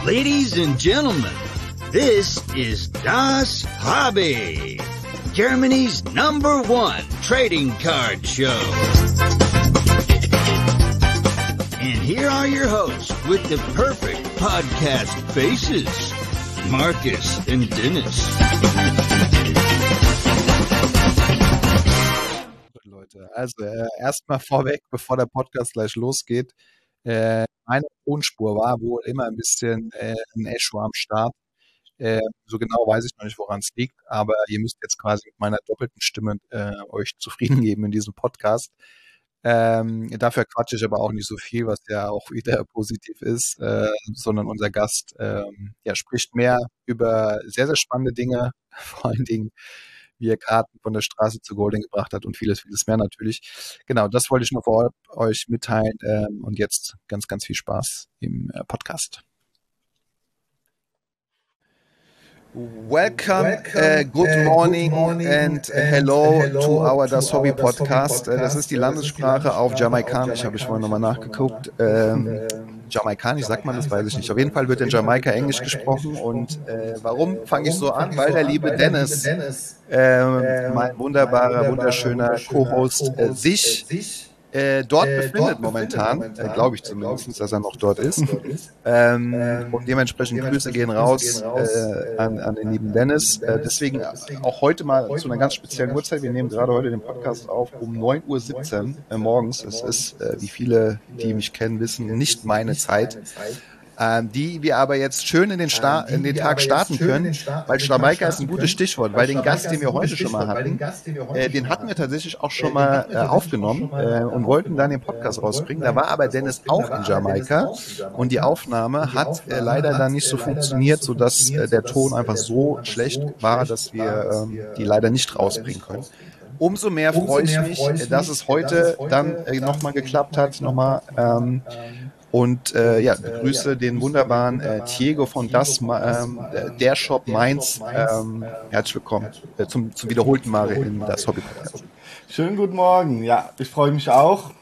Ladies and gentlemen, this is Das Hobby, Germany's #1 trading card show. And here are your hosts with the perfect podcast faces, Marcus and Dennis. Leute, also erstmal vorweg, bevor der Podcast gleich losgeht, meine Tonspur war wohl immer ein bisschen ein Echo am Start. So genau weiß ich noch nicht, woran es liegt, aber ihr müsst jetzt quasi mit meiner doppelten Stimme euch zufrieden geben in diesem Podcast. Dafür quatsche ich aber auch nicht so viel, was ja auch wieder positiv ist, sondern unser Gast spricht mehr über sehr, sehr spannende Dinge, vor allen Dingen, wie er Karten von der Straße zu Golding gebracht hat und vieles, vieles mehr natürlich. Genau, das wollte ich nur vor euch mitteilen und jetzt ganz, ganz viel Spaß im Podcast. Welcome, good morning and hello to our Das Hobby Podcast. Das ist die Landessprache auf Jamaikanisch, habe ich vorhin nochmal nachgeguckt. Jamaikanisch, sagt man das, weiß ich nicht. Auf jeden Fall wird in Jamaika Englisch gesprochen und warum fange ich so an? Weil der liebe Dennis, mein wunderbarer, wunderschöner Co-Host, sich dort befindet momentan, glaube ich zumindest, dass er noch dort ist. Und dementsprechend Grüße gehen raus an den lieben Dennis. Deswegen auch heute mal zu einer ganz speziellen Uhrzeit. Wir nehmen gerade heute den Podcast auf um 9:17 Uhr morgens. Es ist, wie viele, die mich kennen, wissen, nicht meine Zeit. Die wir aber jetzt schön in den Tag starten können, weil Jamaika ist ein gutes Stichwort, weil den Gast, den wir heute schon mal hatten, den hatten wir tatsächlich auch schon mal aufgenommen und wollten dann den Podcast rausbringen. Da war aber Dennis auch in Jamaika und die Aufnahme hat leider dann nicht so funktioniert, sodass der Ton einfach so schlecht war, dass wir die leider nicht rausbringen können. Umso mehr freue ich mich, dass es heute dann nochmal geklappt hat, und begrüße den wunderbaren Diego von der Shop Mainz. Herzlich willkommen zum wiederholten Mal in Das Hobby Podcast. Schönen guten Morgen. Ja, ich freue mich auch,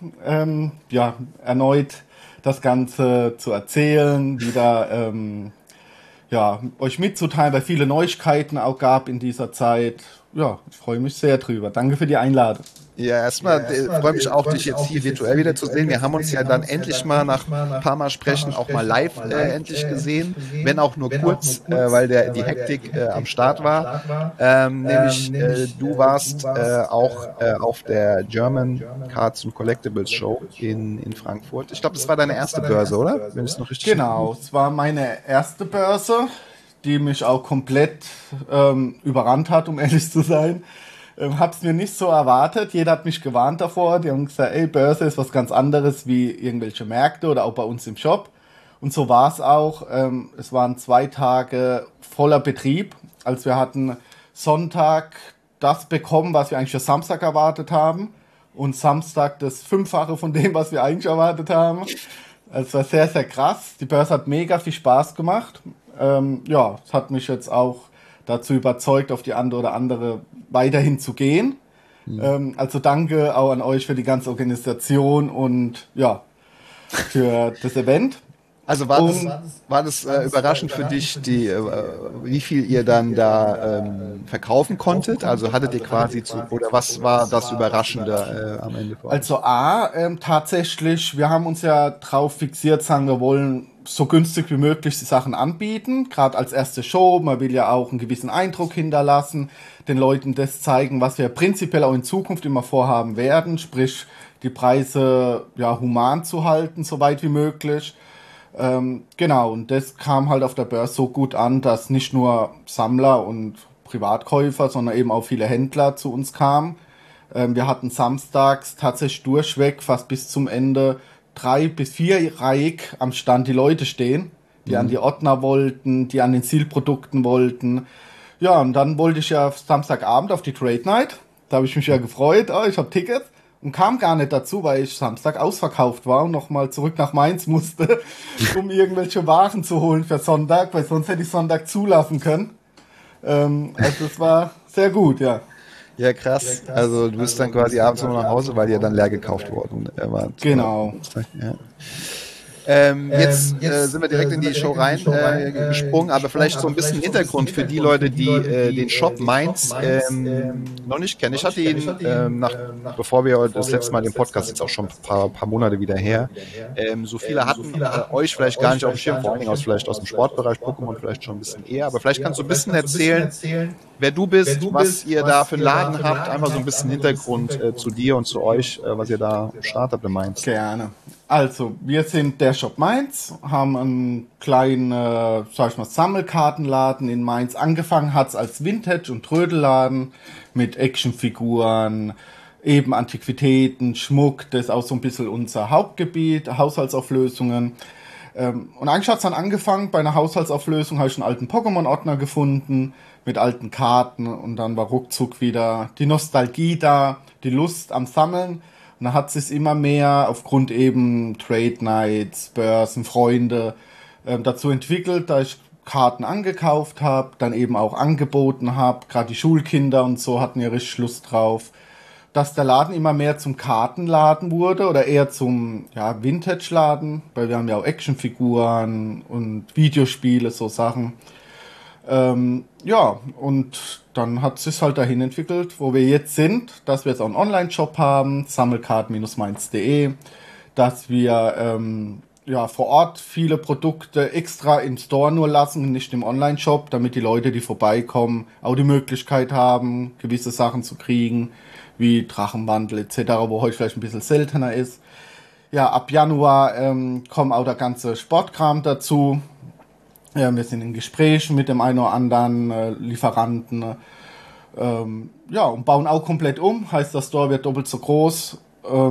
erneut das Ganze zu erzählen, wieder euch mitzuteilen, weil viele Neuigkeiten auch gab in dieser Zeit. Ja, ich freue mich sehr drüber. Danke für die Einladung. Ja, erstmal freue mich auch, dich jetzt hier virtuell wieder zu sehen. Wir haben uns ja dann endlich mal nach ein paar Mal sprechen auch mal live endlich gesehen, wenn auch nur kurz, weil die Hektik am Start war. Nämlich du warst auch auf der German Cards and Collectibles Show in Frankfurt. Ich glaube, das war deine erste Börse, oder? Wenn ich es noch richtig Genau, es war meine erste Börse, die mich auch komplett überrannt hat, um ehrlich zu sein. Hab's mir nicht so erwartet. Jeder hat mich gewarnt davor. Die haben gesagt, Börse ist was ganz anderes wie irgendwelche Märkte oder auch bei uns im Shop. Und so war's auch. Es waren 2 Tage voller Betrieb. Also wir hatten Sonntag das bekommen, was wir eigentlich für Samstag erwartet haben. Und Samstag das 5-fache von dem, was wir eigentlich erwartet haben. Also es war sehr, sehr krass. Die Börse hat mega viel Spaß gemacht. Es hat mich jetzt auch dazu überzeugt, auf die andere oder andere weiterhin zu gehen. Also danke auch an euch für die ganze Organisation und für das Event. Also war das überraschend für dich, wie viel ihr dann da verkaufen konntet? Also hattet ihr quasi oder was war das Überraschende am Ende? Also tatsächlich, wir haben uns ja drauf fixiert, sagen wir wollen so günstig wie möglich die Sachen anbieten, gerade als erste Show. Man will ja auch einen gewissen Eindruck hinterlassen, den Leuten das zeigen, was wir prinzipiell auch in Zukunft immer vorhaben werden, sprich die Preise human zu halten, so weit wie möglich. Und das kam halt auf der Börse so gut an, dass nicht nur Sammler und Privatkäufer, sondern eben auch viele Händler zu uns kamen. Wir hatten samstags tatsächlich durchweg fast bis zum Ende 3- bis 4-reihig am Stand die Leute stehen, die an die Ordner wollten, die an den Zielprodukten wollten. Ja, und dann wollte ich ja Samstagabend auf die Trade Night. Da habe ich mich ja gefreut, ich habe Tickets. Und kam gar nicht dazu, weil ich Samstag ausverkauft war und nochmal zurück nach Mainz musste, um irgendwelche Waren zu holen für Sonntag, weil sonst hätte ich Sonntag zulassen können. Also es war sehr gut, ja. Ja, krass. Also du bist dann quasi abends noch nach Hause, weil ihr dann leer gekauft worden wart. Genau. Jetzt sind wir direkt in die Show rein gesprungen, aber vielleicht so ein bisschen Hintergrund für die Leute, die den Shop Mainz noch nicht kennen. Ich hatte ihn, bevor wir das letzte Mal den Podcast, jetzt auch schon ein paar Monate wieder her, so viele hatten euch vielleicht gar nicht auf dem Schirm, vor allen Dingen vielleicht aus dem Sportbereich, Pokémon vielleicht schon ein bisschen eher, aber vielleicht kannst du ein bisschen erzählen, wer du bist, was ihr da für einen Laden habt, einfach so ein bisschen Hintergrund zu dir und zu euch, was ihr da startet habt in Mainz. Gerne. Also, wir sind der Shop Mainz, haben einen kleinen, sag ich mal, Sammelkartenladen in Mainz. Angefangen hat's als Vintage- und Trödelladen mit Actionfiguren, eben Antiquitäten, Schmuck. Das ist auch so ein bisschen unser Hauptgebiet, Haushaltsauflösungen. Und eigentlich hat's dann angefangen, bei einer Haushaltsauflösung habe ich einen alten Pokémon-Ordner gefunden mit alten Karten und dann war ruckzuck wieder die Nostalgie da, die Lust am Sammeln. Und dann hat sich immer mehr aufgrund eben Trade Nights, Börsen, Freunde dazu entwickelt, da ich Karten angekauft habe, dann eben auch angeboten habe. Gerade die Schulkinder und so hatten ja richtig Lust drauf. Dass der Laden immer mehr zum Kartenladen wurde oder eher zum Vintage-Laden, weil wir haben ja auch Actionfiguren und Videospiele, so Sachen. Und dann hat es sich halt dahin entwickelt, wo wir jetzt sind, dass wir jetzt auch einen Online-Shop haben, sammelkarten-mainz.de, dass wir vor Ort viele Produkte extra im Store nur lassen, nicht im Online-Shop, damit die Leute, die vorbeikommen, auch die Möglichkeit haben, gewisse Sachen zu kriegen, wie Drachenwandel etc., wo heute vielleicht ein bisschen seltener ist. Ja, ab Januar kommt auch der ganze Sportkram dazu. Ja, wir sind in Gesprächen mit dem einen oder anderen Lieferanten und bauen auch komplett um. Heißt, der Store wird doppelt so groß,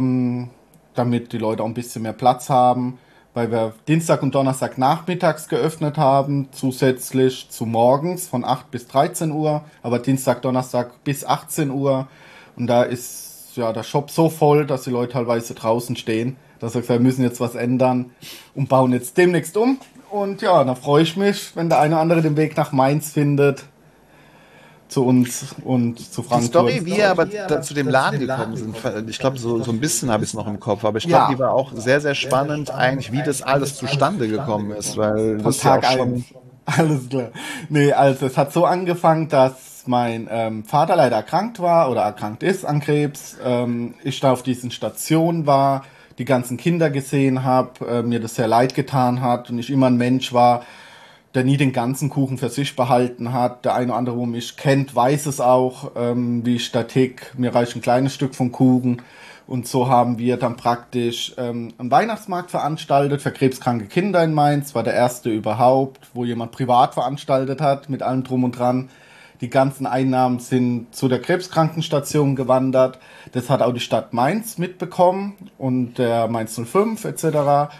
damit die Leute auch ein bisschen mehr Platz haben, weil wir Dienstag und Donnerstag nachmittags geöffnet haben, zusätzlich zu morgens von 8 bis 13 Uhr, aber Dienstag, Donnerstag bis 18 Uhr. Und da ist der Shop so voll, dass die Leute teilweise draußen stehen. Dass wir gesagt, wir müssen jetzt was ändern und bauen jetzt demnächst um. Und ja, da freue ich mich, wenn der eine oder andere den Weg nach Mainz findet, zu uns und zu Frankfurt. Die Story, wie ihr aber zu dem Laden gekommen sind, ich glaube, so ein bisschen habe ich es noch im Kopf, aber ich glaube, die war auch sehr, sehr spannend eigentlich, wie das alles zustande gekommen ist, weil das Tag ja auch schon... Alles klar. Nee, also es hat so angefangen, dass mein Vater leider erkrankt war oder erkrankt ist an Krebs. Ich da auf diesen Stationen war, die ganzen Kinder gesehen habe, mir das sehr leid getan hat und ich immer ein Mensch war, der nie den ganzen Kuchen für sich behalten hat. Der eine oder andere, wo mich kennt, weiß es auch, wie ich da tick. Mir reicht ein kleines Stück vom Kuchen. Und so haben wir dann praktisch einen Weihnachtsmarkt veranstaltet für krebskranke Kinder in Mainz. War der erste überhaupt, wo jemand privat veranstaltet hat, mit allem drum und dran. Die ganzen Einnahmen sind zu der Krebskrankenstation gewandert. Das hat auch die Stadt Mainz mitbekommen und der Mainz 05 etc.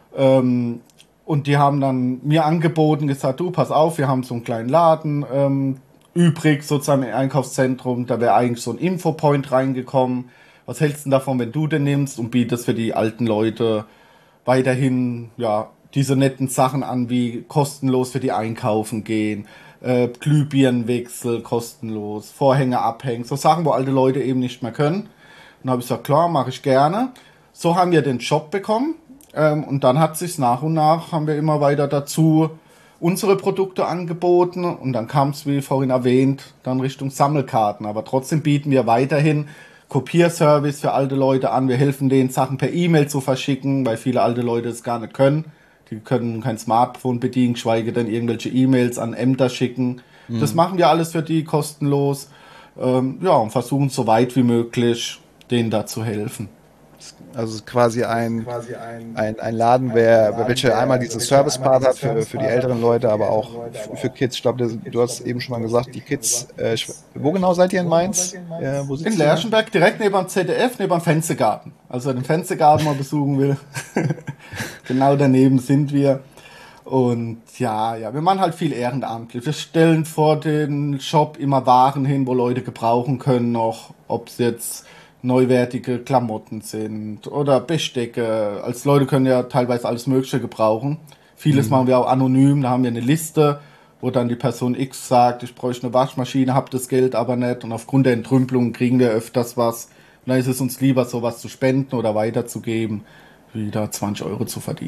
Und die haben dann mir angeboten, gesagt, du, pass auf, wir haben so einen kleinen Laden übrig, sozusagen im Einkaufszentrum. Da wäre eigentlich so ein Infopoint reingekommen. Was hältst du davon, wenn du den nimmst und bietest für die alten Leute weiterhin diese netten Sachen an, wie kostenlos für die einkaufen gehen, Glühbirnenwechsel kostenlos, Vorhänge abhängen, so Sachen, wo alte Leute eben nicht mehr können. Und dann habe ich gesagt, klar, mache ich gerne. So haben wir den Job bekommen und dann hat sich nach und nach, haben wir immer weiter dazu unsere Produkte angeboten und dann kam es, wie vorhin erwähnt, dann Richtung Sammelkarten. Aber trotzdem bieten wir weiterhin Kopierservice für alte Leute an. Wir helfen denen, Sachen per E-Mail zu verschicken, weil viele alte Leute es gar nicht können. Die können kein Smartphone bedienen, geschweige denn irgendwelche E-Mails an Ämter schicken. Das machen wir alles für die kostenlos. Und versuchen so weit wie möglich, denen da zu helfen. Also quasi ein Laden, welcher einmal diesen Service-Part hat für die älteren Leute, aber auch für Kids. Ich glaube, du hast eben schon mal gesagt, die Kids, wo genau seid ihr in Mainz? Wo in Lerchenberg, direkt neben dem ZDF, neben dem Fenstergarten. Also wer den Fenstergarten mal besuchen will, genau daneben sind wir. Und wir machen halt viel ehrenamtlich. Wir stellen vor den Shop immer Waren hin, wo Leute gebrauchen können noch, ob es jetzt neuwertige Klamotten sind oder Bestecke. Als Leute können ja teilweise alles Mögliche gebrauchen. Vieles machen wir auch anonym, da haben wir eine Liste, wo dann die Person X sagt, ich bräuchte eine Waschmaschine, hab das Geld aber nicht und aufgrund der Entrümpelung kriegen wir öfters was. Und dann ist es uns lieber, sowas zu spenden oder weiterzugeben, wie da 20 € zu verdienen.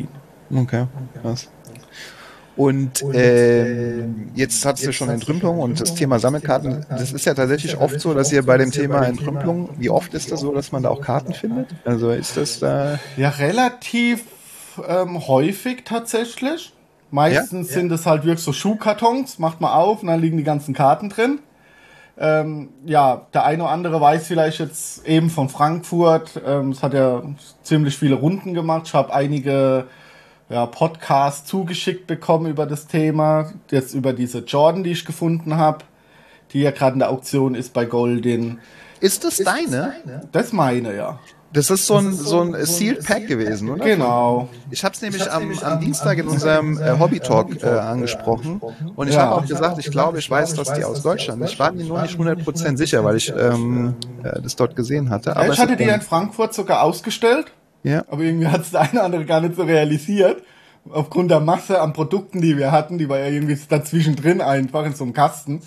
Okay, krass. Und jetzt hattest du schon Entrümpelung und das Thema Sammelkarten. Das ist ja tatsächlich oft so, dass ihr bei dem Thema Entrümpelung, wie oft ist das so, dass man da auch Karten findet? Also ist das da... Ja, relativ häufig tatsächlich. Meistens sind es halt wirklich so Schuhkartons, macht man auf und dann liegen die ganzen Karten drin. Ja, der eine oder andere weiß vielleicht jetzt eben von Frankfurt. Es hat ja ziemlich viele Runden gemacht. Ich habe einige Podcasts zugeschickt bekommen über das Thema. Jetzt über diese Jordan, die ich gefunden habe, die ja gerade in der Auktion ist bei Goldin. Ist das deine? Das ist meine, ja. Das ist so ein Sealed Pack gewesen, oder? Genau. Ich habe es nämlich am Dienstag in unserem Hobby-Talk angesprochen und ich habe auch gesagt, ich glaube, ich weiß, dass die aus Deutschland sind. Ich war mir nur nicht 100% sicher, weil ich das dort gesehen hatte. Aber ich hatte die in Frankfurt sogar ausgestellt, aber irgendwie hat es der eine oder andere gar nicht so realisiert. Aufgrund der Masse an Produkten, die wir hatten, die war ja irgendwie dazwischen drin einfach in so einem Kasten.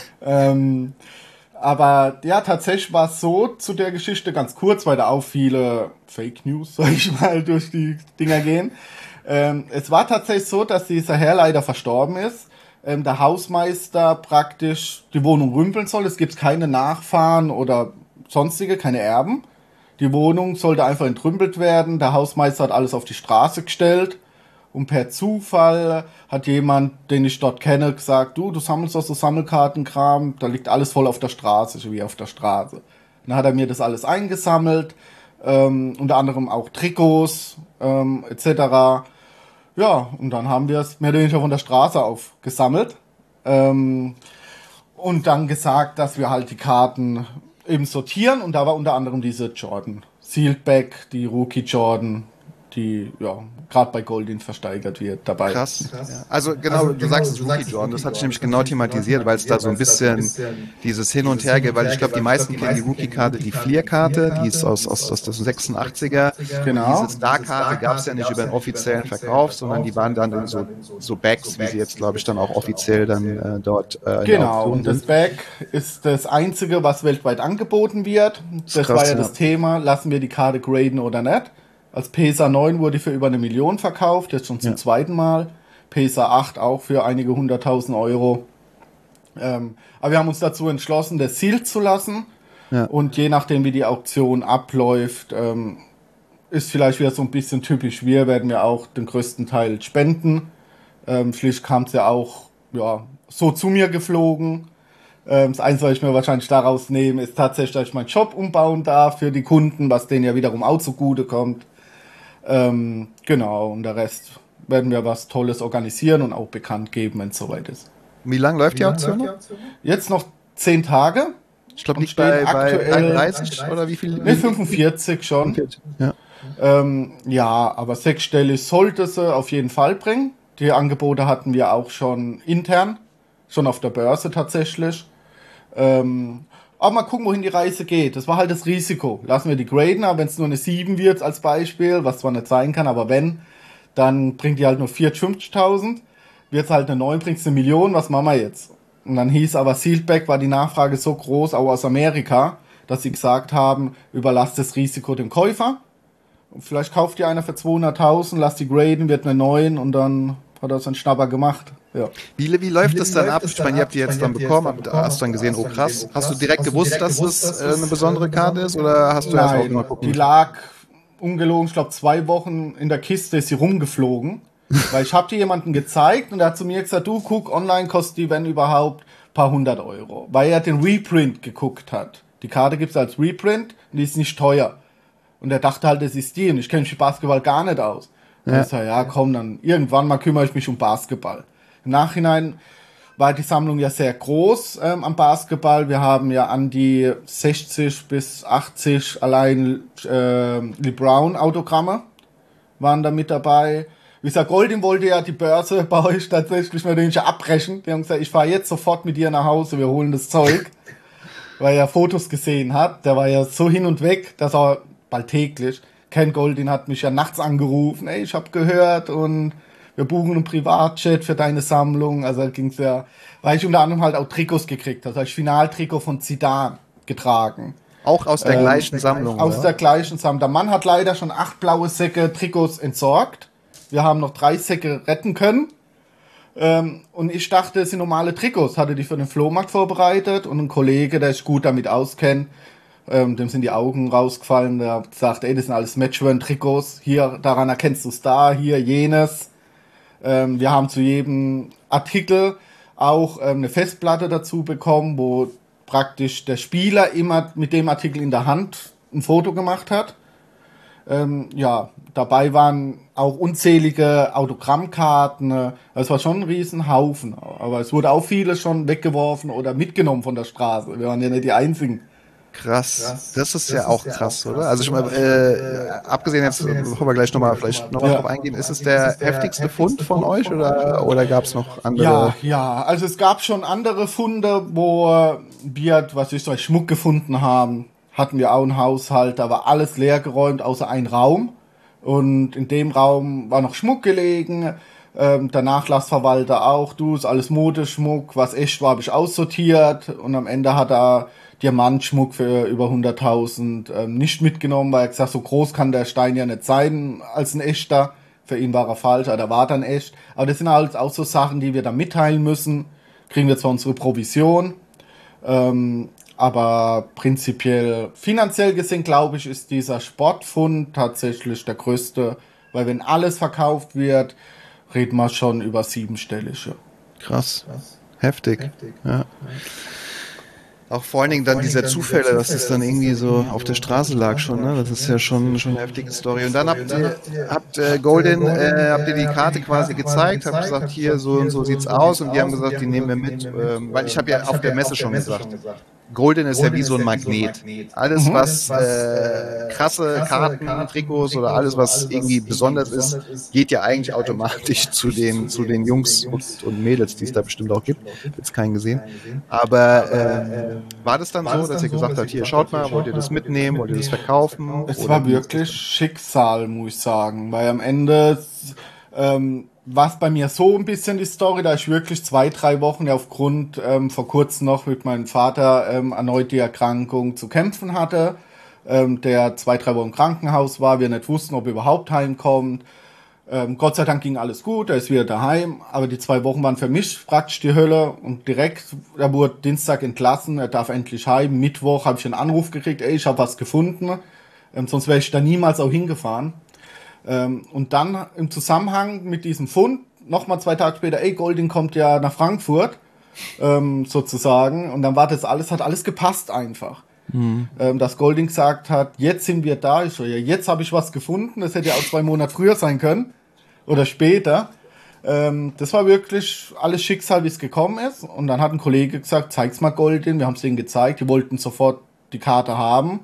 Aber ja, tatsächlich war es so zu der Geschichte ganz kurz, weil da auch viele Fake News, sag ich mal, durch die Dinger gehen. Es war tatsächlich so, dass dieser Herr leider verstorben ist. Der Hausmeister praktisch die Wohnung rümpeln soll. Es gibt keine Nachfahren oder sonstige, keine Erben. Die Wohnung sollte einfach entrümpelt werden. Der Hausmeister hat alles auf die Straße gestellt. Und per Zufall hat jemand, den ich dort kenne, gesagt, du sammelst doch so Sammelkartenkram, da liegt alles voll auf der Straße, so wie auf der Straße. Dann hat er mir das alles eingesammelt, unter anderem auch Trikots, etc. Ja, und dann haben wir es mehr oder weniger von der Straße aufgesammelt. Und dann gesagt, dass wir halt die Karten eben sortieren. Und da war unter anderem diese Jordan Sealed Back, die Rookie Jordan, die gerade bei Goldin versteigert wird dabei. Krass. Ja. Also genau, du sagst es Rookie Jordan, das hatte ich nämlich genau thematisiert, weil es da so ein bisschen dieses Hin und Her geht, weil ich glaube, die meisten kennen die Rookie-Karte, die Fleer-Karte, die ist aus der 86er. Genau. Diese Star-Karte gab es ja nicht über einen offiziellen Verkauf, sondern die waren dann in so Bags, wie sie jetzt, glaube ich, dann auch offiziell dann dort genau, und das Bag ist das einzige, was weltweit angeboten wird. Das war ja das Thema, lassen wir die Karte graden oder nicht. Als PSA 9 wurde für über 1 Million verkauft, jetzt schon zum zweiten Mal. PSA 8 auch für einige 100.000 Euro. Aber wir haben uns dazu entschlossen, das Sealed zu lassen. Ja. Und je nachdem, wie die Auktion abläuft, ist vielleicht wieder so ein bisschen typisch. Wir werden ja auch den größten Teil spenden. Schließlich kam es ja auch so zu mir geflogen. Das Einzige, was ich mir wahrscheinlich daraus nehme, ist tatsächlich, dass ich meinen Shop umbauen darf für die Kunden, was denen ja wiederum auch zugute kommt. Genau, und der Rest werden wir was Tolles organisieren und auch bekannt geben, wenn es soweit ist. Wie lange läuft die Auktion noch? Jetzt noch 10 Tage. Ich glaube, liegt bei 33 oder wie viel? Ne, 45 schon. 45. Ja. Aber sechsstellig sollte sie auf jeden Fall bringen. Die Angebote hatten wir auch schon intern, schon auf der Börse tatsächlich. Aber mal gucken, wohin die Reise geht. Das war halt das Risiko. Lassen wir die graden, aber wenn es nur eine 7 wird als Beispiel, was zwar nicht sein kann, aber wenn, dann bringt die halt nur 40.000, 50.000. Wird es halt eine 9, bringt es 1 Million, was machen wir jetzt? Und dann hieß aber Sealed Back, war die Nachfrage so groß, auch aus Amerika, dass sie gesagt haben, überlasst das Risiko dem Käufer. Und vielleicht kauft die einer für 200.000, lasst die graden, wird eine 9 und dann hat er seinen Schnapper gemacht. Ja. Wie läuft das dann ab? Ich meine, ihr habt die jetzt dann bekommen, hast du dann gesehen, oh krass. Hast du direkt gewusst, dass es eine besondere Karte ist oder hast du erst auch mal gucken? Die lag ungelogen, ich glaube 2 Wochen in der Kiste, ist sie rumgeflogen. Weil ich habe die jemandem gezeigt und der hat zu mir gesagt, du guck, online kostet die, wenn überhaupt, ein paar 100 Euro. Weil er den Reprint geguckt hat. Die Karte gibt es als Reprint und die ist nicht teuer. Und er dachte halt, das ist die und ich kenne mich mit Basketball gar nicht aus. Und ich sage, ja komm, dann irgendwann mal kümmere ich mich um Basketball. Im Nachhinein war die Sammlung ja sehr groß am Basketball. Wir haben ja an die 60 bis 80 allein LeBron-Autogramme waren da mit dabei. Wie gesagt, Goldin wollte ja die Börse bei euch tatsächlich mal abbrechen. Die haben gesagt, ich fahre jetzt sofort mit dir nach Hause, wir holen das Zeug. Weil er Fotos gesehen hat. Der war ja so hin und weg, dass er bald täglich. Ken Goldin hat mich ja nachts angerufen. Ey, ich habe gehört und wir buchen einen Privatchat für deine Sammlung. Also ging's ja, weil ich unter anderem halt auch Trikots gekriegt habe. Also ich Finaltrikot von Zidane getragen. Auch aus der gleichen Sammlung? Aus der gleichen Sammlung. Der Mann hat leider schon 8 blaue Säcke Trikots entsorgt. Wir haben noch 3 Säcke retten können. Und ich dachte, es sind normale Trikots. Hatte die für den Flohmarkt vorbereitet. Und ein Kollege, der sich gut damit auskennt, dem sind die Augen rausgefallen. Der hat gesagt, das sind alles Matchwear-Trikots. Hier, daran erkennst du es da, hier jenes. Wir haben zu jedem Artikel auch eine Festplatte dazu bekommen, wo praktisch der Spieler immer mit dem Artikel in der Hand ein Foto gemacht hat. Dabei waren auch unzählige Autogrammkarten. Es war schon ein Riesenhaufen. Aber es wurde auch vieles schon weggeworfen oder mitgenommen von der Straße. Wir waren ja nicht die Einzigen. Krass. Das ist ja auch krass, oder? Also schon mal, abgesehen jetzt, bevor wir gleich nochmal drauf eingehen, ist es der heftigste Fund von euch oder gab es noch andere? Ja, also es gab schon andere Funde, wo wir, Schmuck gefunden haben. Hatten wir auch einen Haushalt, da war alles leergeräumt, außer ein Raum. Und in dem Raum war noch Schmuck gelegen. Der Nachlassverwalter auch, ist alles Modeschmuck, was echt war, habe ich aussortiert. Und am Ende hat er Diamantschmuck für über 100.000 nicht mitgenommen, weil er gesagt, so groß kann der Stein ja nicht sein als ein echter. Für ihn war er falsch, aber der war dann echt. Aber das sind halt auch so Sachen, die wir dann mitteilen müssen. Kriegen wir zwar unsere Provision, aber prinzipiell, finanziell gesehen, glaube ich, ist dieser Sportfund tatsächlich der größte, weil wenn alles verkauft wird, reden wir schon über 7-stellige. Krass. Heftig. Ja. Auch vor allen Dingen dann diese Zufälle, dass es dann irgendwie so auf der Straße lag schon, ne? Das ist ja schon eine heftige Story. Und dann habt Golden, habt ihr die Karte quasi gezeigt, habt gesagt, hier so und so sieht's aus, und die haben gesagt, die nehmen wir mit, weil ich habe ja auf der Messe schon gesagt, Golden ist ja wie so ein Magnet. Alles, was krasse Karten, Trikots oder alles, was irgendwie besonders ist, geht ja eigentlich automatisch zu den Jungs und Mädels, die es da bestimmt auch gibt. Jetzt keinen gesehen. Aber war das dann so, dass ihr gesagt habt, hier, schaut mal, wollt ihr das mitnehmen, wollt ihr das verkaufen? Es war wirklich Schicksal, muss ich sagen, weil am Ende war es bei mir so ein bisschen die Story, da ich wirklich 2-3 Wochen aufgrund vor kurzem noch mit meinem Vater erneut die Erkrankung zu kämpfen hatte, der 2-3 Wochen im Krankenhaus war, wir nicht wussten, ob er überhaupt heimkommt. Gott sei Dank ging alles gut, er ist wieder daheim, aber die 2 Wochen waren für mich praktisch die Hölle, und direkt, er wurde Dienstag entlassen, er darf endlich heim. Mittwoch habe ich einen Anruf gekriegt, ich habe was gefunden, sonst wäre ich da niemals auch hingefahren. Und dann im Zusammenhang mit diesem Fund, nochmal 2 Tage später, Golding kommt ja nach Frankfurt, sozusagen, und dann war das alles, hat alles gepasst einfach. Dass Golding gesagt hat, jetzt sind wir da, ich so, ja, jetzt habe ich was gefunden, das hätte ja auch 2 Monate früher sein können, oder später. Das war wirklich alles Schicksal, wie es gekommen ist, und dann hat ein Kollege gesagt, zeig's mal Golding, wir haben es denen gezeigt, die wollten sofort die Karte haben.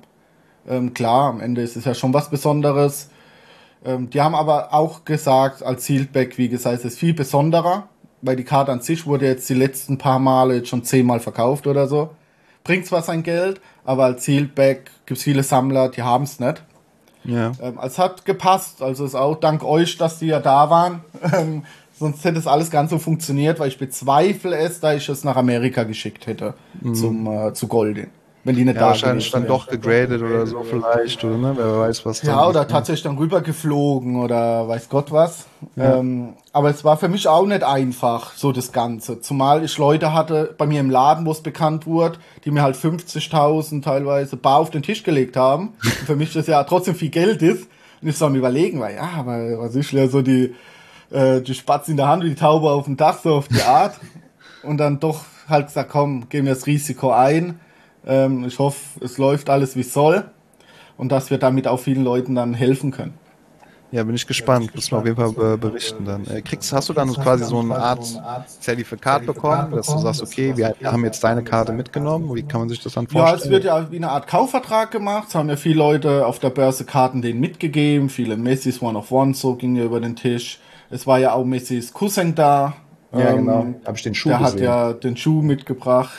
Klar, am Ende ist es ja schon was Besonderes. Die haben aber auch gesagt, als Sealed-Bag, wie gesagt, es ist viel besonderer, weil die Karte an sich wurde jetzt die letzten paar Male jetzt schon 10-mal verkauft oder so. Bringt zwar sein Geld, aber als Sealed-Bag gibt es viele Sammler, die haben es nicht. Ja. Es hat gepasst, also ist auch dank euch, dass die ja da waren. Sonst hätte es alles ganz so funktioniert, weil ich bezweifle es, da ich es nach Amerika geschickt hätte zu Goldin. Wenn die nicht da wahrscheinlich dann doch gegradet oder so vielleicht, oder ne? Wer weiß, was ja, oder tatsächlich dann rübergeflogen oder weiß Gott was. Ja. Aber es war für mich auch nicht einfach, so das Ganze. Zumal ich Leute hatte bei mir im Laden, wo es bekannt wurde, die mir halt 50.000 teilweise bar auf den Tisch gelegt haben. Und für mich das ja trotzdem viel Geld ist. Und ich soll mir überlegen, weil ja, aber was ist ja so die Spatz in der Hand und die Taube auf dem Dach, so auf die Art. Und dann doch halt gesagt, komm, gehen wir das Risiko ein. Ich hoffe, es läuft alles wie es soll und dass wir damit auch vielen Leuten dann helfen können. Ja, bin ich gespannt. Muss man auf jeden Fall berichten dann. Hast du dann quasi so eine Art Zertifikat bekommen, dass du sagst, okay, wir haben jetzt deine Karte mitgenommen? Wie kann man sich das dann vorstellen? Ja, es wird ja wie eine Art Kaufvertrag gemacht. Es haben ja viele Leute auf der Börse Karten denen mitgegeben. Viele Messis One-of-One, so ging ja über den Tisch. Es war ja auch Messis Cousin da. Ja, genau. Habe ich den Schuh gesehen. Der hat ja den Schuh mitgebracht.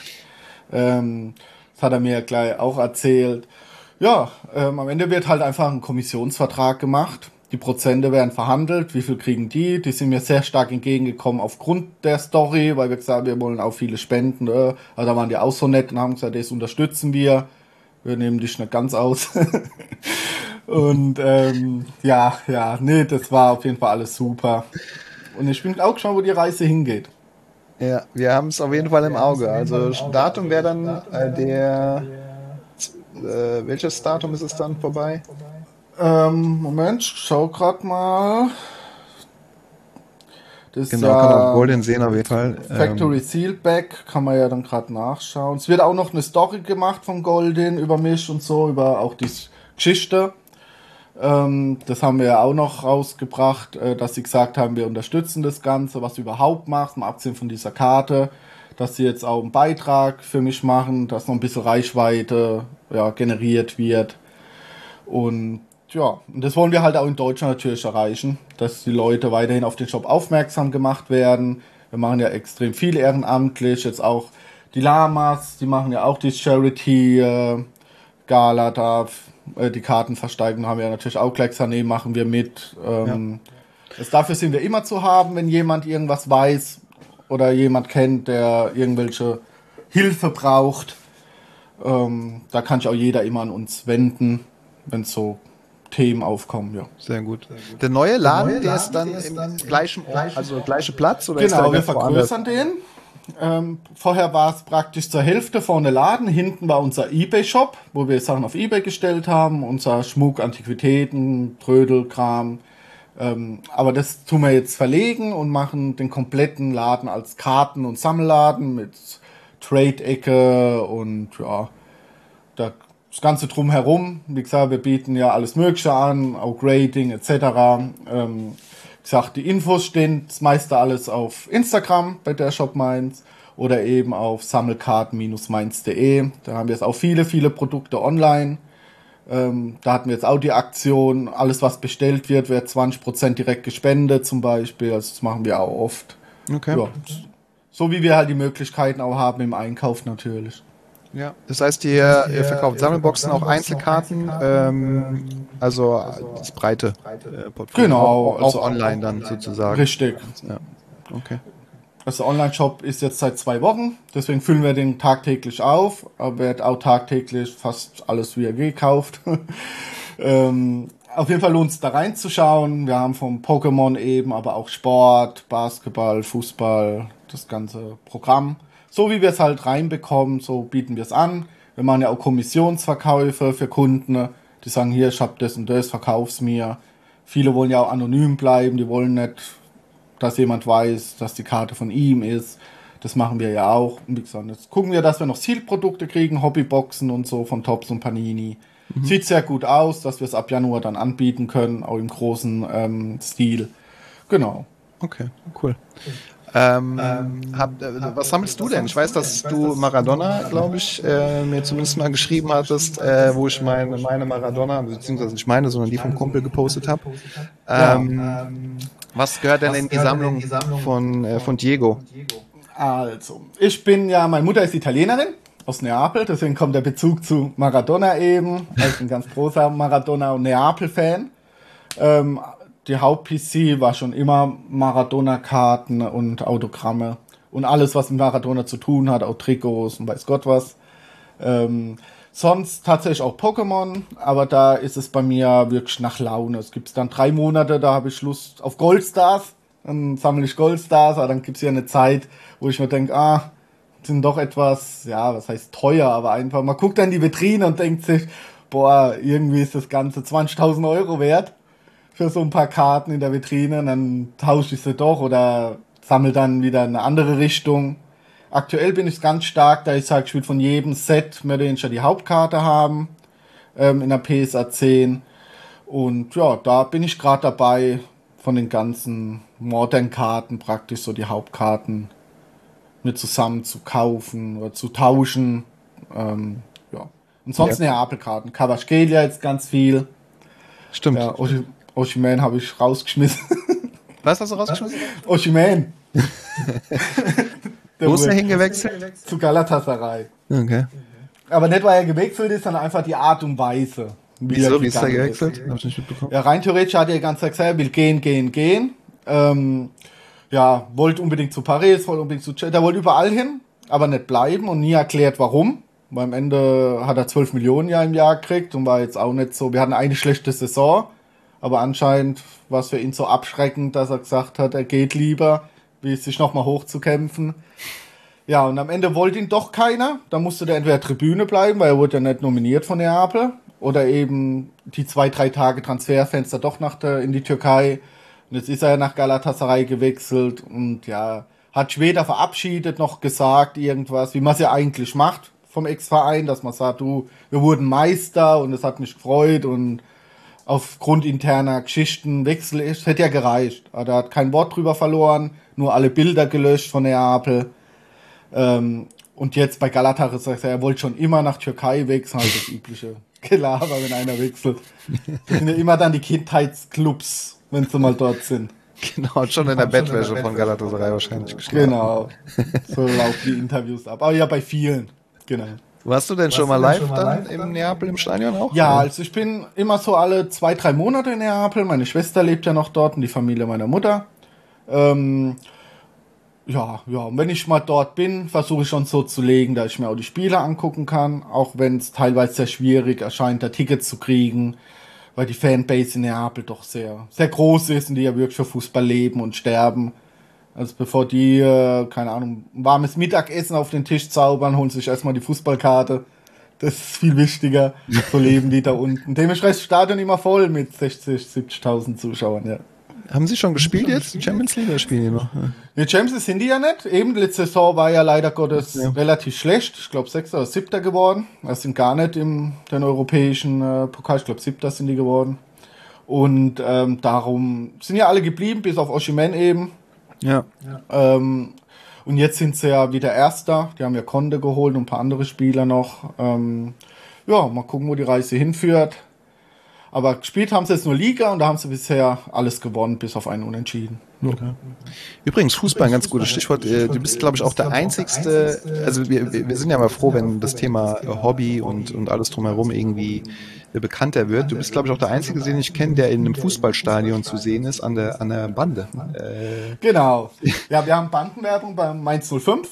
Das hat er mir gleich auch erzählt. Ja, am Ende wird halt einfach ein Kommissionsvertrag gemacht. Die Prozente werden verhandelt. Wie viel kriegen die? Die sind mir sehr stark entgegengekommen aufgrund der Story, weil wir gesagt haben, wir wollen auch viele spenden. Also da waren die auch so nett und haben gesagt, das unterstützen wir. Wir nehmen dich nicht ganz aus. Und nee, das war auf jeden Fall alles super. Und ich bin auch gespannt, wo die Reise hingeht. Ja, wir haben es auf jeden Fall im Auge. Also Datum wäre dann welches Datum ist es dann vorbei? Moment, ich schau grad mal. Das genau, kann man auf Golden sehen auf jeden Fall. Factory Sealback kann man ja dann gerade nachschauen. Es wird auch noch eine Story gemacht von Golden über mich und so, über auch die Geschichte. Das haben wir ja auch noch rausgebracht, dass sie gesagt haben, wir unterstützen das Ganze, was sie überhaupt machen, abgesehen von dieser Karte, dass sie jetzt auch einen Beitrag für mich machen, dass noch ein bisschen Reichweite generiert wird. Und ja, und das wollen wir halt auch in Deutschland natürlich erreichen, dass die Leute weiterhin auf den Shop aufmerksam gemacht werden. Wir machen ja extrem viel ehrenamtlich, jetzt auch die Lamas, die machen ja auch die Charity-Gala da, die Kartenversteigerung haben wir ja natürlich auch gleich, Sané machen wir mit. Dafür sind wir immer zu haben, wenn jemand irgendwas weiß oder jemand kennt, der irgendwelche Hilfe braucht. Da kann sich auch jeder immer an uns wenden, wenn es so Themen aufkommen, ja. Sehr gut. Der neue Laden, der ist dann im gleichen Platz? Oder genau, wir vergrößern den. Vorher war es praktisch zur Hälfte vorne Laden. Hinten war unser eBay-Shop, wo wir Sachen auf eBay gestellt haben. Unser Schmuck, Antiquitäten, Trödelkram. Aber das tun wir jetzt verlegen und machen den kompletten Laden als Karten- und Sammelladen mit Trade-Ecke und ja, das Ganze drumherum. Wie gesagt, wir bieten ja alles Mögliche an, auch Grading etc. Wie gesagt, die Infos stehen das meiste alles auf Instagram bei der Shop Mainz oder eben auf sammelkarten-mainz.de. Da haben wir jetzt auch viele Produkte online. Da hatten wir jetzt auch die Aktion, alles was bestellt wird 20% direkt gespendet zum Beispiel. Also das machen wir auch oft. Okay. Ja, so wie wir halt die Möglichkeiten auch haben im Einkauf natürlich. Ja, das heißt, ihr verkauft Sammelboxen, auch Einzelkarten, also das breite Portfolio. Genau. Auch online dann sozusagen. Richtig. Ja, okay. Also der Online-Shop ist jetzt seit 2 Wochen, deswegen füllen wir den tagtäglich auf, aber wird auch tagtäglich fast alles wieder gekauft. Auf jeden Fall lohnt es da reinzuschauen. Wir haben vom Pokémon eben, aber auch Sport, Basketball, Fußball, das ganze Programm. So wie wir es halt reinbekommen, so bieten wir es an. Wir machen ja auch Kommissionsverkäufe für Kunden, die sagen, hier, ich hab das und das, verkauf's mir. Viele wollen ja auch anonym bleiben, die wollen nicht, dass jemand weiß, dass die Karte von ihm ist. Das machen wir ja auch. Und wie gesagt, jetzt gucken wir, dass wir noch Sealed-Produkte kriegen, Hobbyboxen und so von Topps und Panini. Sieht sehr gut aus, dass wir es ab Januar dann anbieten können, auch im großen Stil. Genau. Okay, cool. Was sammelst du denn? Ich weiß, dass du Maradona, glaube ich, mir zumindest mal geschrieben hattest, wo ich meine Maradona, beziehungsweise nicht meine, sondern die vom Kumpel gepostet habe. Was gehört denn in die Sammlung von Diego? Also, meine Mutter ist Italienerin aus Neapel, deswegen kommt der Bezug zu Maradona eben. Ich bin ein ganz großer Maradona- und Neapel-Fan. Die Haupt-PC war schon immer Maradona-Karten und Autogramme und alles, was mit Maradona zu tun hat, auch Trikots und weiß Gott was. Sonst tatsächlich auch Pokémon, aber da ist es bei mir wirklich nach Laune. Es gibt dann 3 Monate, da habe ich Lust auf Goldstars, dann sammle ich Goldstars, aber dann gibt es ja eine Zeit, wo ich mir denke, sind doch etwas, ja, was heißt teuer, aber einfach, man guckt dann in die Vitrine und denkt sich, boah, irgendwie ist das Ganze 20.000 Euro wert. Für so ein paar Karten in der Vitrine, dann tausche ich sie doch oder sammle dann wieder eine andere Richtung. Aktuell bin ich ganz stark, da ich sage, ich will von jedem Set mehr oder weniger die Hauptkarte haben, in der PSA 10. Und ja, da bin ich gerade dabei, von den ganzen Modern-Karten praktisch so die Hauptkarten mir zusammen zu kaufen oder zu tauschen. Ja. Und sonst Neapel-Karten. Kvaratskhelia jetzt ganz viel. Stimmt. Ja, Osimhen habe ich rausgeschmissen. Was hast du rausgeschmissen? Osimhen. Wo ist er hingewechselt? Zu Galatasaray. Okay. Aber nicht, weil er gewechselt ist, sondern einfach die Art und Weise. Wieso? Wie ist er gewechselt? Hab ich nicht mitbekommen. Ja, rein theoretisch hat er die ganze Zeit gesagt, er will gehen. Wollte unbedingt zu Paris, wollte unbedingt zu Chelsea, der wollte überall hin, aber nicht bleiben und nie erklärt, warum. Weil am Ende hat er 12 Millionen ja im Jahr gekriegt und war jetzt auch nicht so. Wir hatten eine schlechte Saison, aber anscheinend war es für ihn so abschreckend, dass er gesagt hat, er geht lieber, wie sich nochmal hochzukämpfen. Ja, und am Ende wollte ihn doch keiner. Da musste der entweder Tribüne bleiben, weil er wurde ja nicht nominiert von Neapel. Oder eben die 2-3 Tage Transferfenster doch in die Türkei. Und jetzt ist er ja nach Galatasaray gewechselt und ja, hat später verabschiedet, noch gesagt irgendwas, wie man es ja eigentlich macht vom Ex-Verein, dass man sagt, wir wurden Meister und es hat mich gefreut und aufgrund interner Geschichten wechsel ist, hätte ja gereicht. Aber er hat kein Wort drüber verloren, nur alle Bilder gelöscht von Neapel. Und jetzt bei Galatasaray, er wollte schon immer nach Türkei wechseln, halt das übliche Gelaber, wenn einer wechselt. Das sind ja immer dann die Kindheitsclubs, wenn sie mal dort sind. Genau, schon in der Bettwäsche von Galatasaray wahrscheinlich geschlafen. Genau, so laufen die Interviews ab. Aber ja, bei vielen, genau. Warst du denn schon mal live dann im Neapel im Stadion auch? Ja, also ich bin immer so alle 2-3 Monate in Neapel. Meine Schwester lebt ja noch dort und die Familie meiner Mutter. Ja, und wenn ich mal dort bin, versuche ich schon so zu legen, dass ich mir auch die Spiele angucken kann, auch wenn es teilweise sehr schwierig erscheint, da Tickets zu kriegen, weil die Fanbase in Neapel doch sehr, sehr groß ist und die ja wirklich für Fußball leben und sterben. Also bevor die, keine Ahnung, ein warmes Mittagessen auf den Tisch zaubern, holen sich erstmal die Fußballkarte. Das ist viel wichtiger. So leben die da unten. Dementsprechend ist das Stadion immer voll mit 60.000, 70.000 Zuschauern, ja. Haben Sie schon gespielt jetzt? Die Champions League oder spielen die noch? Die Champions sind die ja nicht. Eben, die letzte Saison war ja leider Gottes relativ schlecht. Ich glaube 6. oder 7. geworden. Das sind gar nicht im den europäischen Pokal. Ich glaube 7. sind die geworden. Und darum sind ja alle geblieben, bis auf Osimhen eben. Ja. Und jetzt sind sie ja wieder Erster. Die haben ja Conte geholt und ein paar andere Spieler noch. Ja, mal gucken, wo die Reise hinführt. Aber gespielt haben sie jetzt nur Liga und da haben sie bisher alles gewonnen, bis auf einen Unentschieden. Okay. Übrigens, Fußball, ein ganz gutes Stichwort. Du bist, glaube ich, auch der einzigste, also wir sind ja mal froh, wenn das Thema Hobby und alles drumherum irgendwie bekannter wird. Du bist, glaube ich, auch der einzige, den ich kenne, der in einem Fußballstadion zu sehen ist, an der Bande. Genau. Ja, wir haben Bandenwerbung beim Mainz 05.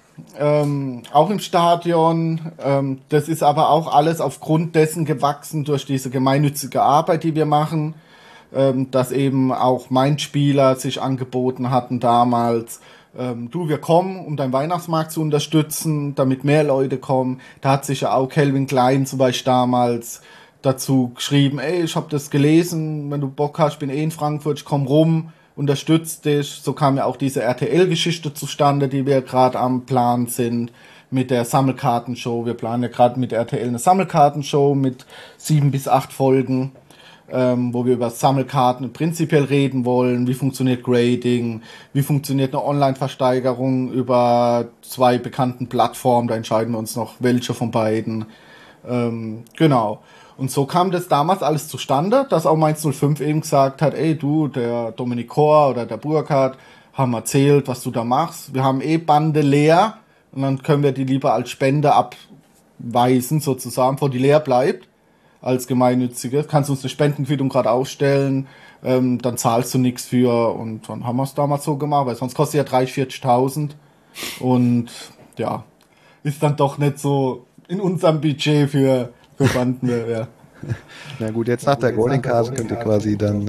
Auch im Stadion. Das ist aber auch alles aufgrund dessen gewachsen durch diese gemeinnützige Arbeit, die wir machen, dass eben auch Mainz-Spieler sich angeboten hatten damals. Wir kommen, um deinen Weihnachtsmarkt zu unterstützen, damit mehr Leute kommen. Da hat sich ja auch Calvin Klein zum Beispiel damals dazu geschrieben, ich habe das gelesen, wenn du Bock hast, ich bin in Frankfurt, ich komm rum, unterstützt dich. So kam ja auch diese RTL-Geschichte zustande, die wir gerade am Plan sind mit der Sammelkartenshow. Wir planen ja gerade mit RTL eine Sammelkartenshow mit 7 bis 8 Folgen, wo wir über Sammelkarten prinzipiell reden wollen. Wie funktioniert Grading? Wie funktioniert eine Online-Versteigerung über 2 bekannten Plattformen? Da entscheiden wir uns noch, welche von beiden. Genau. Und so kam das damals alles zustande, dass auch Mainz 05 eben gesagt hat, der Dominik Kor oder der Burkhardt haben erzählt, was du da machst. Wir haben Bande leer und dann können wir die lieber als Spende abweisen, sozusagen, bevor die leer bleibt, als Gemeinnützige. Kannst du uns eine Spendenquittung gerade ausstellen, dann zahlst du nichts für. Und dann haben wir es damals so gemacht, weil sonst kostet ja 30.000, 40.000. Und ja, ist dann doch nicht so in unserem Budget für Bandenwerbung. Na gut, jetzt nach der Golden Card könnt ihr quasi dann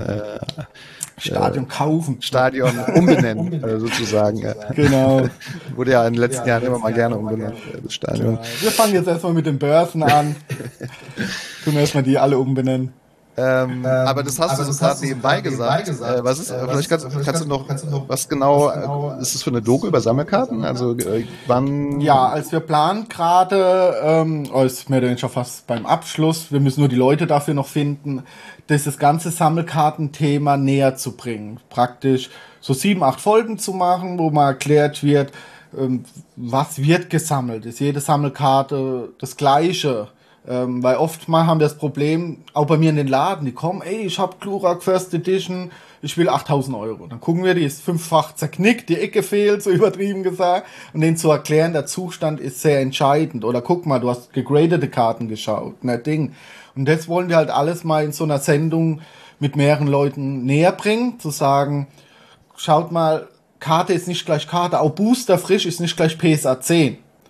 Stadion kaufen. Stadion umbenennen, sozusagen. Genau. Wurde ja in den letzten Jahren immer mal gerne umbenannt, das Stadion. Wir fangen jetzt erstmal mit den Börsen an. Können wir erstmal die alle umbenennen. Aber das hast du so gerade nebenbei gesagt. Was ist, vielleicht kannst du noch, was genau, ist das für eine Doku über Sammelkarten? Also, wann? Ja, als wir planen gerade, ist mehr oder weniger fast beim Abschluss, wir müssen nur die Leute dafür noch finden, das ganze Sammelkartenthema näher zu bringen. Praktisch so 7, 8 Folgen zu machen, wo mal erklärt wird, was wird gesammelt. Ist jede Sammelkarte das Gleiche? Weil oft mal haben wir das Problem, auch bei mir in den Laden, die kommen, ich habe Glurak First Edition, ich will 8.000 Euro. Dann gucken wir, die ist 5-fach zerknickt, die Ecke fehlt, so übertrieben gesagt. Und denen zu erklären, der Zustand ist sehr entscheidend. Oder guck mal, du hast gegradete Karten geschaut, Ding. Und das wollen wir halt alles mal in so einer Sendung mit mehreren Leuten näher bringen, zu sagen, schaut mal, Karte ist nicht gleich Karte, auch Booster frisch ist nicht gleich PSA 10.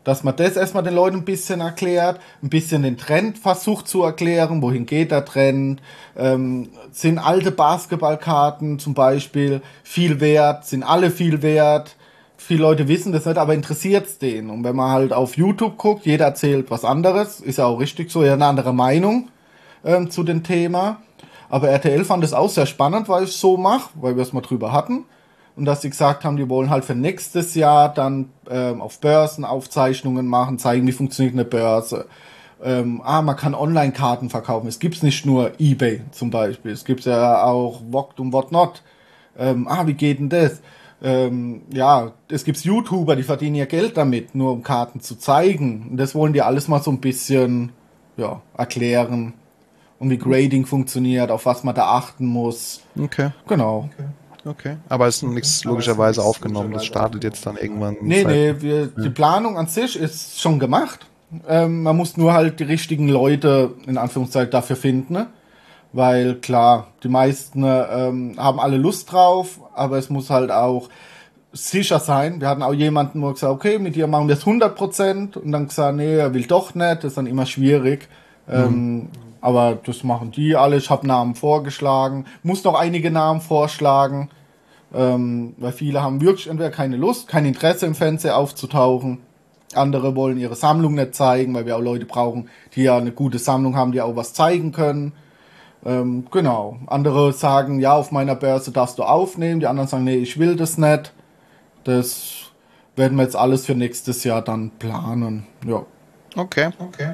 dass man das erstmal den Leuten ein bisschen erklärt, ein bisschen den Trend versucht zu erklären, wohin geht der Trend, sind alte Basketballkarten zum Beispiel viel wert, sind alle viel wert. Viele Leute wissen das nicht, aber interessiert es denen. Und wenn man halt auf YouTube guckt, jeder erzählt was anderes, ist ja auch richtig so, ja, eine andere Meinung zu dem Thema. Aber RTL fand es auch sehr spannend, weil ich es so mache, weil wir es mal drüber hatten. Und dass sie gesagt haben, die wollen halt für nächstes Jahr dann auf Börsen Aufzeichnungen machen, zeigen, wie funktioniert eine Börse. Man kann Online-Karten verkaufen. Es gibt nicht nur eBay zum Beispiel. Es gibt ja auch Vogt und Whatnot. Wie geht denn das? Es gibt YouTuber, die verdienen ja Geld damit, nur um Karten zu zeigen. Und das wollen die alles mal so ein bisschen erklären. Und wie Grading funktioniert, auf was man da achten muss. Okay. Genau. Okay. Aber es ist nichts logischerweise aufgenommen. Das startet jetzt dann irgendwann. Die Planung an sich ist schon gemacht. Man muss nur halt die richtigen Leute, in Anführungszeichen, dafür finden. Ne? Weil klar, die meisten haben alle Lust drauf, aber es muss halt auch sicher sein. Wir hatten auch jemanden, wo gesagt, okay, mit dir machen wir es 100% und dann gesagt, nee, er will doch nicht. Das ist dann immer schwierig. Aber das machen die alle. Ich habe Namen vorgeschlagen. Muss noch einige Namen vorschlagen. Weil viele haben wirklich entweder keine Lust, kein Interesse im Fernsehen aufzutauchen. Andere wollen ihre Sammlung nicht zeigen, weil wir auch Leute brauchen, die ja eine gute Sammlung haben, die auch was zeigen können. Genau. Andere sagen, ja, auf meiner Börse darfst du aufnehmen. Die anderen sagen, nee, ich will das nicht. Das werden wir jetzt alles für nächstes Jahr dann planen. Ja. Okay.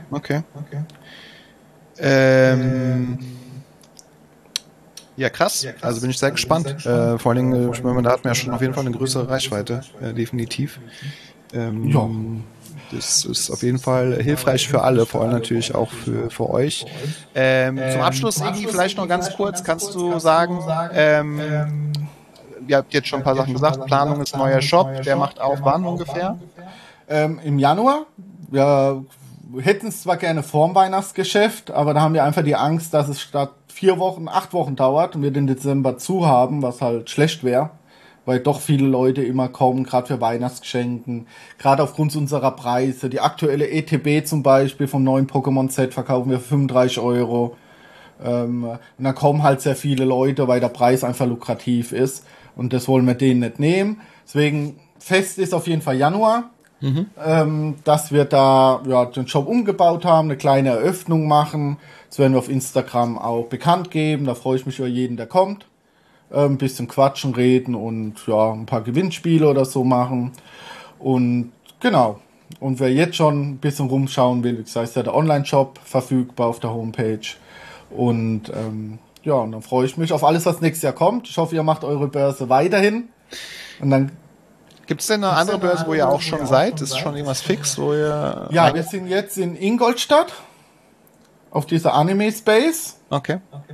Ja, krass. Also bin ich sehr gespannt. Vor allen Dingen, da hat man ja schon auf jeden Fall eine größere Reichweite. Definitiv. Das ist auf jeden Fall hilfreich für alle, vor allem natürlich auch für euch. Zum Abschluss, Iggy, vielleicht noch ganz kurz, kannst du sagen, ihr habt jetzt schon ein paar Sachen gesagt, Planung ist neuer Shop, der macht auf wann ungefähr? Im Januar. Wir hätten es zwar gerne vorm Weihnachtsgeschäft, aber da haben wir einfach die Angst, dass es statt 8 Wochen dauert und wir den Dezember zu haben, was halt schlecht wäre, weil doch viele Leute immer kommen, gerade für Weihnachtsgeschenken, gerade aufgrund unserer Preise. Die aktuelle ETB zum Beispiel vom neuen Pokémon-Set verkaufen wir für 35 €. Und dann kommen halt sehr viele Leute, weil der Preis einfach lukrativ ist und das wollen wir denen nicht nehmen. Deswegen fest ist auf jeden Fall Januar. Dass wir da den Shop umgebaut haben, eine kleine Eröffnung machen. Das werden wir auf Instagram auch bekannt geben. Da freue ich mich über jeden, der kommt. Ein bisschen quatschen, reden und ein paar Gewinnspiele oder so machen. Und genau. Und wer jetzt schon ein bisschen rumschauen will, wie gesagt, ist ja der Online-Shop verfügbar auf der Homepage. Und und dann freue ich mich auf alles, was nächstes Jahr kommt. Ich hoffe, ihr macht eure Börse weiterhin. Und dann gibt es denn eine andere Börse, wo ihr auch schon seid? Ist schon irgendwas fix, wo ihr... Ja, wir sind jetzt in Ingolstadt auf dieser Anime Space. Okay.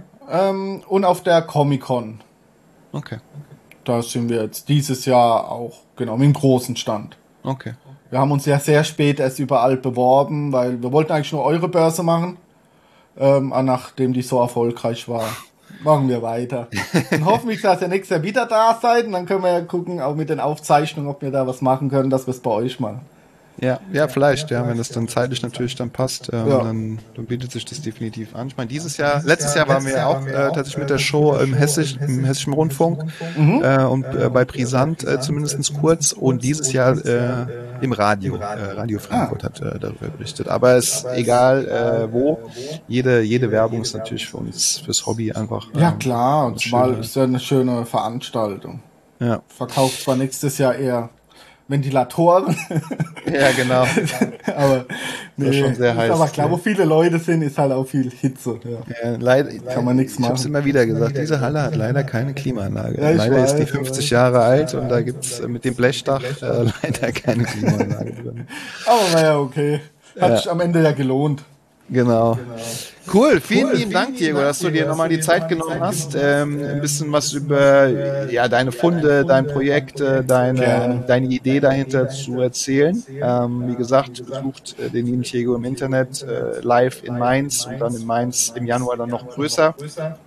Und auf der Comic-Con. Okay. Da sind wir jetzt dieses Jahr auch, genau, mit dem großen Stand. Okay. Wir haben uns ja sehr spät erst überall beworben, weil wir wollten eigentlich nur eure Börse machen. Nachdem die so erfolgreich war. Machen wir weiter. Und hoffentlich, dass ihr nächstes Jahr wieder da seid. Und dann können wir ja gucken, auch mit den Aufzeichnungen, ob wir da was machen können, dass wir es bei euch machen. Ja, vielleicht, wenn das dann zeitlich natürlich dann passt, dann bietet sich das definitiv an. Ich meine, letztes Jahr waren wir auch tatsächlich mit der Show im Hessischen Rundfunk und bei Brisant zumindest kurz und dieses Jahr im Radio. Radio Frankfurt hat darüber berichtet. Aber es ist egal wo, jede Werbung ist natürlich für uns, fürs Hobby einfach. Ja klar, und zumal ist ja eine schöne Veranstaltung. Ja. Verkauft zwar nächstes Jahr eher Ventilatoren. Ja, genau. Aber das ist schon sehr heiß. Aber klar, wo viele Leute sind, ist halt auch viel Hitze. Ja. Leider, kann man nichts machen. Ich habe es immer wieder gesagt, diese Halle hat leider keine Klimaanlage. Leider ist die 50 Jahre alt und da gibt's mit dem Blechdach leider keine Klimaanlage drin. Aber war ja okay. Hat sich am Ende ja gelohnt. Genau. Cool, vielen lieben Dank, Diego, dass du dir nochmal die Zeit genommen hast, ein bisschen was über deine Funde, dein Projekt, deine Idee dahinter zu erzählen. Wie gesagt, besucht den lieben Diego im Internet, live in Mainz und dann in Mainz im Januar dann noch größer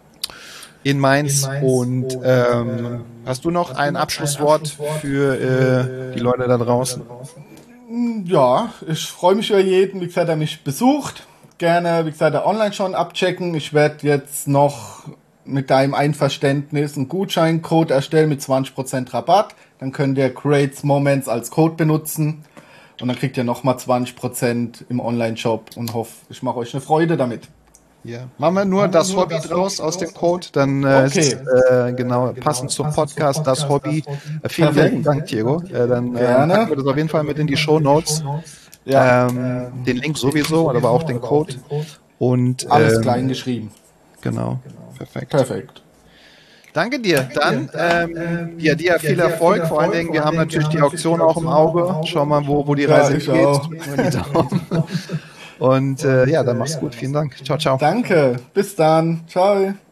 in Mainz. Und hast du noch ein Abschlusswort für die Leute da draußen? Ja, ich freue mich über jeden, wie gesagt, der mich besucht. Gerne, wie gesagt, der Online-Shop abchecken. Ich werde jetzt noch mit deinem Einverständnis einen Gutscheincode erstellen mit 20% Rabatt. Dann könnt ihr Great Moments als Code benutzen. Und dann kriegt ihr nochmal 20% im Online-Shop und hoffe, ich mache euch eine Freude damit. Ja. Machen wir nur das Hobby draus aus dem Code, dann ist genau passend zum Podcast das Hobby. Vielen Dank, Diego. Dann packen wir das auf jeden Fall mit in die Shownotes. Ja. Den Link sowieso, aber auch den Code. Und alles klein geschrieben. Genau. Perfekt. Danke dir. Dann dir viel Erfolg. Vor allen Dingen, wir haben natürlich die Auktion auch im Auge. Schau mal, wo die Reise geht. Und dann mach's gut. Vielen Dank. Ciao, ciao. Danke. Bis dann. Ciao.